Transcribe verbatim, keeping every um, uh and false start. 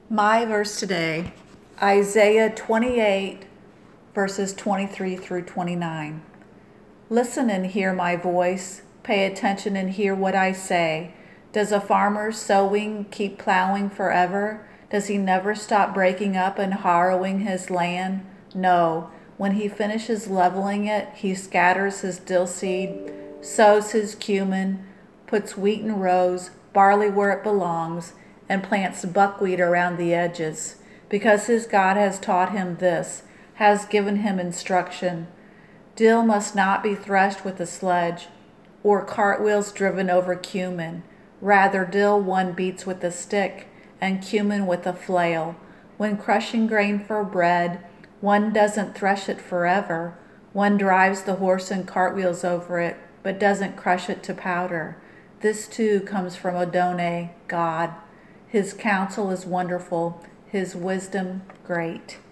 My verse today, Isaiah twenty-eight, verses twenty-three through twenty-nine. Listen and hear my voice. Pay attention and hear what I say. Does a farmer sowing keep plowing forever? Does he never stop breaking up and harrowing his land? No. When he finishes leveling it, he scatters his dill seed, sows his cumin, puts wheat in rows, barley where it belongs, and plants buckwheat around the edges, because his God has taught him this, has given him instruction. Dill must not be threshed with a sledge, or cartwheels driven over cumin. Rather, dill one beats with a stick, and cumin with a flail. When crushing grain for bread, one doesn't thresh it forever. One drives the horse and cartwheels over it, but doesn't crush it to powder. This too comes from Adonai, God. His counsel is wonderful, his wisdom great.